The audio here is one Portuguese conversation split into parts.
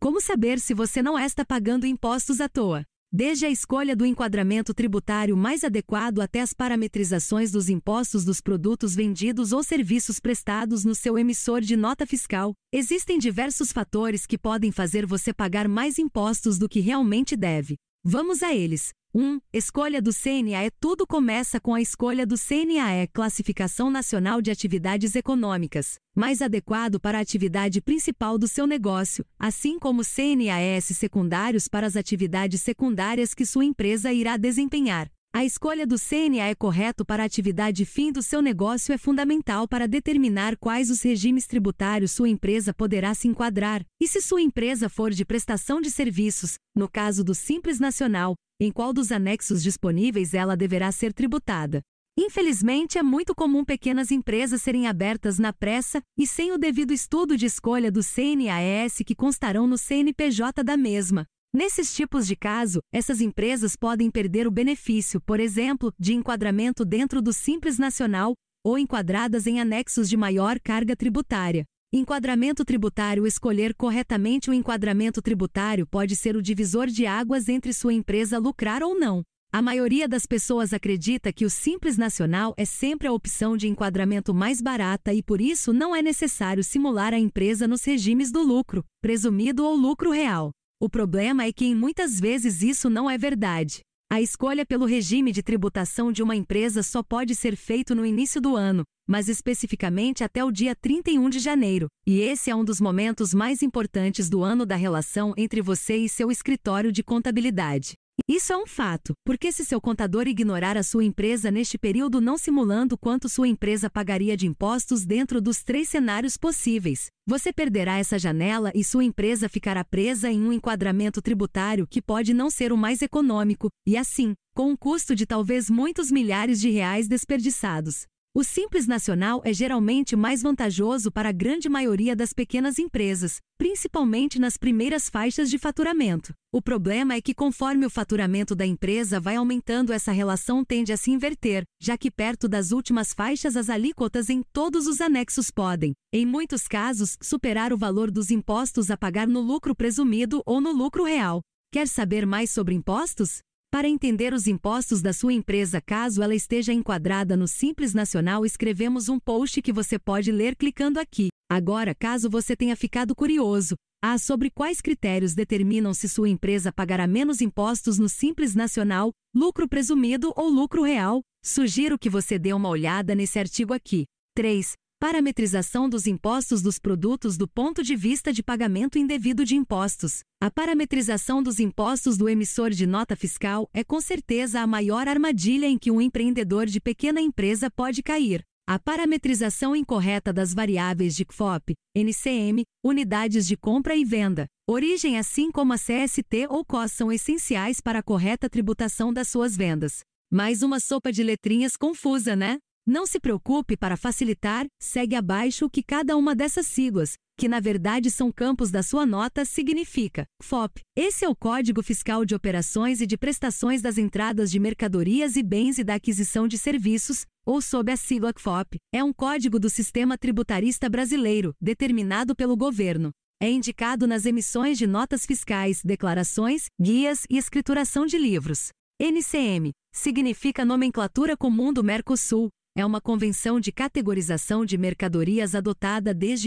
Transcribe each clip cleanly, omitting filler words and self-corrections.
Como saber se você não está pagando impostos à toa? Desde a escolha do enquadramento tributário mais adequado até as parametrizações dos impostos dos produtos vendidos ou serviços prestados no seu emissor de nota fiscal, existem diversos fatores que podem fazer você pagar mais impostos do que realmente deve. Vamos a eles. 1. Escolha do CNAE. Tudo começa com a escolha do CNAE, Classificação Nacional de Atividades Econômicas, mais adequado para a atividade principal do seu negócio, assim como CNAEs secundários para as atividades secundárias que sua empresa irá desempenhar. A escolha do CNAE correto para a atividade fim do seu negócio é fundamental para determinar quais os regimes tributários sua empresa poderá se enquadrar, e se sua empresa for de prestação de serviços, no caso do Simples Nacional, em qual dos anexos disponíveis ela deverá ser tributada. Infelizmente, é muito comum pequenas empresas serem abertas na pressa e sem o devido estudo de escolha do CNAEs que constarão no CNPJ da mesma. Nesses tipos de caso, essas empresas podem perder o benefício, por exemplo, de enquadramento dentro do Simples Nacional, ou enquadradas em anexos de maior carga tributária. Enquadramento tributário. Escolher corretamente o enquadramento tributário pode ser o divisor de águas entre sua empresa lucrar ou não. A maioria das pessoas acredita que o Simples Nacional é sempre a opção de enquadramento mais barata e por isso não é necessário simular a empresa nos regimes do lucro, presumido ou lucro real. O problema é que muitas vezes isso não é verdade. A escolha pelo regime de tributação de uma empresa só pode ser feito no início do ano, mas especificamente até o dia 31 de janeiro, e esse é um dos momentos mais importantes do ano da relação entre você e seu escritório de contabilidade. Isso é um fato, porque se seu contador ignorar a sua empresa neste período não simulando quanto sua empresa pagaria de impostos dentro dos 3 cenários possíveis, você perderá essa janela e sua empresa ficará presa em um enquadramento tributário que pode não ser o mais econômico, e assim, com um custo de talvez muitos milhares de reais desperdiçados. O Simples Nacional é geralmente mais vantajoso para a grande maioria das pequenas empresas, principalmente nas primeiras faixas de faturamento. O problema é que conforme o faturamento da empresa vai aumentando, essa relação tende a se inverter, já que perto das últimas faixas as alíquotas em todos os anexos podem, em muitos casos, superar o valor dos impostos a pagar no lucro presumido ou no lucro real. Quer saber mais sobre impostos? Para entender os impostos da sua empresa caso ela esteja enquadrada no Simples Nacional, escrevemos um post que você pode ler clicando aqui. Agora, caso você tenha ficado curioso, sobre quais critérios determinam se sua empresa pagará menos impostos no Simples Nacional, lucro presumido ou lucro real, sugiro que você dê uma olhada nesse artigo aqui. 3. Parametrização dos impostos dos produtos do ponto de vista de pagamento indevido de impostos. A parametrização dos impostos do emissor de nota fiscal é com certeza a maior armadilha em que um empreendedor de pequena empresa pode cair. A parametrização incorreta das variáveis de CFOP, NCM, unidades de compra e venda, origem assim como a CST ou COS são essenciais para a correta tributação das suas vendas. Mais uma sopa de letrinhas confusa, né? Não se preocupe, para facilitar, segue abaixo o que cada uma dessas siglas, que na verdade são campos da sua nota, significa. CFOP. Esse é o Código Fiscal de Operações e de Prestações das Entradas de Mercadorias e Bens e da Aquisição de Serviços, ou sob a sigla CFOP, é um código do sistema tributarista brasileiro, determinado pelo governo. É indicado nas emissões de notas fiscais, declarações, guias e escrituração de livros. NCM. Significa Nomenclatura Comum do Mercosul. É uma convenção de categorização de mercadorias adotada desde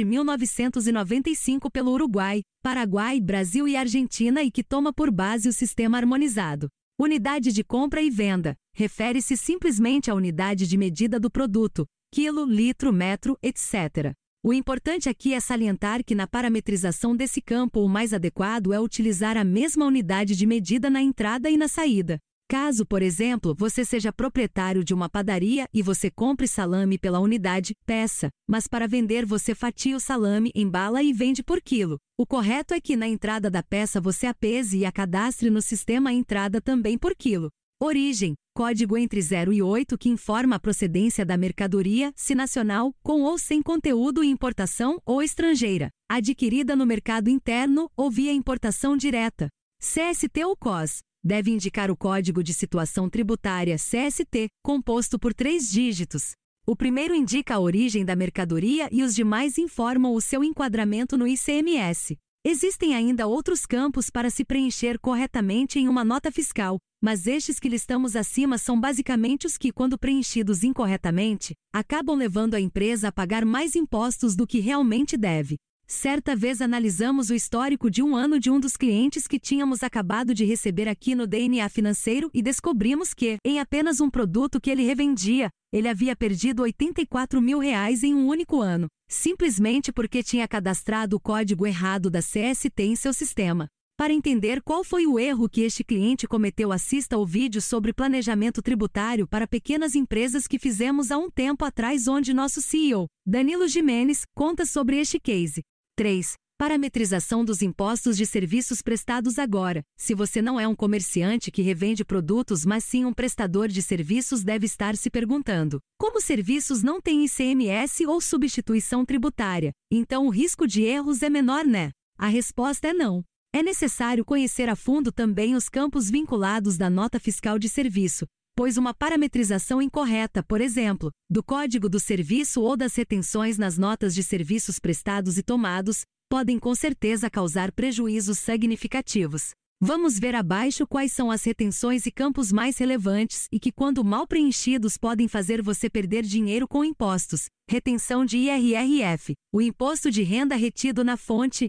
1995 pelo Uruguai, Paraguai, Brasil e Argentina e que toma por base o sistema harmonizado. Unidade de compra e venda. Refere-se simplesmente à unidade de medida do produto, quilo, litro, metro, etc. O importante aqui é salientar que na parametrização desse campo o mais adequado é utilizar a mesma unidade de medida na entrada e na saída. Caso, por exemplo, você seja proprietário de uma padaria e você compre salame pela unidade, peça, mas para vender você fatia o salame, embala e vende por quilo. O correto é que na entrada da peça você a pese e a cadastre no sistema a entrada também por quilo. Origem, código entre 0 e 8 que informa a procedência da mercadoria, se nacional, com ou sem conteúdo e importação ou estrangeira, adquirida no mercado interno ou via importação direta. CST ou COS. Deve indicar o Código de Situação Tributária, CST, composto por 3 dígitos. O primeiro indica a origem da mercadoria e os demais informam o seu enquadramento no ICMS. Existem ainda outros campos para se preencher corretamente em uma nota fiscal, mas estes que listamos acima são basicamente os que, quando preenchidos incorretamente, acabam levando a empresa a pagar mais impostos do que realmente deve. Certa vez analisamos o histórico de um ano de um dos clientes que tínhamos acabado de receber aqui no DNA Financeiro e descobrimos que, em apenas um produto que ele revendia, ele havia perdido R$84 mil em um único ano, simplesmente porque tinha cadastrado o código errado da CST em seu sistema. Para entender qual foi o erro que este cliente cometeu, assista ao vídeo sobre planejamento tributário para pequenas empresas que fizemos há um tempo atrás, onde nosso CEO, Danilo Gimenez, conta sobre este case. 3. Parametrização dos impostos de serviços prestados agora. Se você não é um comerciante que revende produtos, mas sim um prestador de serviços, deve estar se perguntando: como serviços não têm ICMS ou substituição tributária, então o risco de erros é menor, né? A resposta é não. É necessário conhecer a fundo também os campos vinculados da nota fiscal de serviço, pois uma parametrização incorreta, por exemplo, do código do serviço ou das retenções nas notas de serviços prestados e tomados, podem com certeza causar prejuízos significativos. Vamos ver abaixo quais são as retenções e campos mais relevantes e que, quando mal preenchidos, podem fazer você perder dinheiro com impostos. Retenção de IRRF. O imposto de renda retido na fonte,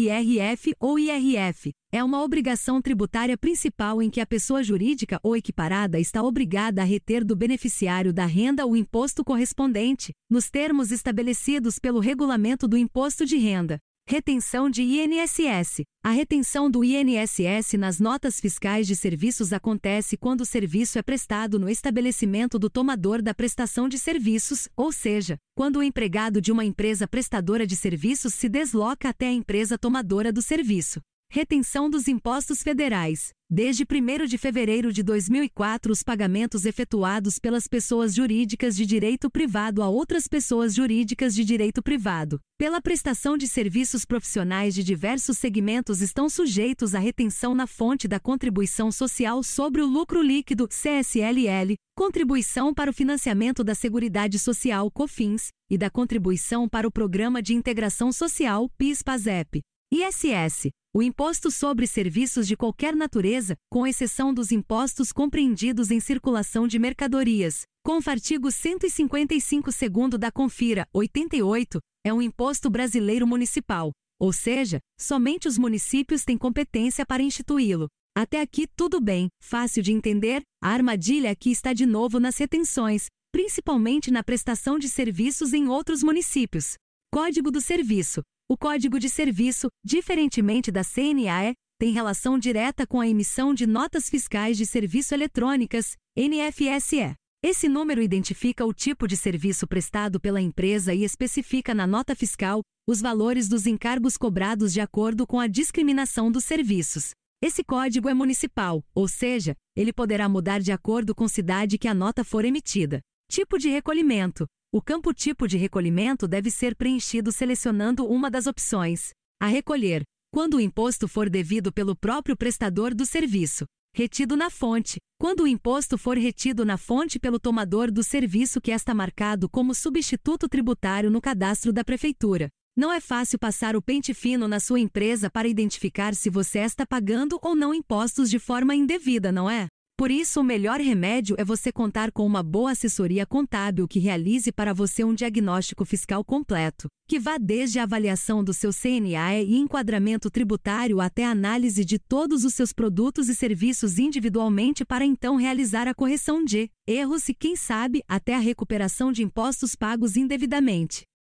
IRRF ou IRF, é uma obrigação tributária principal em que a pessoa jurídica ou equiparada está obrigada a reter do beneficiário da renda o imposto correspondente, nos termos estabelecidos pelo Regulamento do Imposto de Renda. Retenção de INSS. A retenção do INSS nas notas fiscais de serviços acontece quando o serviço é prestado no estabelecimento do tomador da prestação de serviços, ou seja, quando o empregado de uma empresa prestadora de serviços se desloca até a empresa tomadora do serviço. Retenção dos impostos federais. Desde 1º de fevereiro de 2004, os pagamentos efetuados pelas pessoas jurídicas de direito privado a outras pessoas jurídicas de direito privado, pela prestação de serviços profissionais de diversos segmentos, estão sujeitos à retenção na fonte da Contribuição Social sobre o Lucro Líquido, CSLL, Contribuição para o Financiamento da Seguridade Social, COFINS, e da Contribuição para o Programa de Integração Social, PIS/PASEP. ISS. O imposto sobre serviços de qualquer natureza, com exceção dos impostos compreendidos em circulação de mercadorias. Conf. artigo 155 segundo da Confira 88, é um imposto brasileiro municipal, ou seja, somente os municípios têm competência para instituí-lo. Até aqui tudo bem, fácil de entender. A armadilha aqui está de novo nas retenções, principalmente na prestação de serviços em outros municípios. Código do Serviço. O Código de Serviço, diferentemente da CNAE, tem relação direta com a emissão de notas fiscais de serviço eletrônicas, NFSE. Esse número identifica o tipo de serviço prestado pela empresa e especifica na nota fiscal os valores dos encargos cobrados de acordo com a discriminação dos serviços. Esse código é municipal, ou seja, ele poderá mudar de acordo com a cidade que a nota for emitida. Tipo de recolhimento. O campo tipo de recolhimento deve ser preenchido selecionando uma das opções a recolher, quando o imposto for devido pelo próprio prestador do serviço. Retido na fonte, quando o imposto for retido na fonte pelo tomador do serviço que está marcado como substituto tributário no cadastro da prefeitura. Não é fácil passar o pente fino na sua empresa para identificar se você está pagando ou não impostos de forma indevida, não é? Por isso, o melhor remédio é você contar com uma boa assessoria contábil que realize para você um diagnóstico fiscal completo, que vá desde a avaliação do seu CNAE e enquadramento tributário até a análise de todos os seus produtos e serviços individualmente para então realizar a correção de erros e, quem sabe, até a recuperação de impostos pagos indevidamente.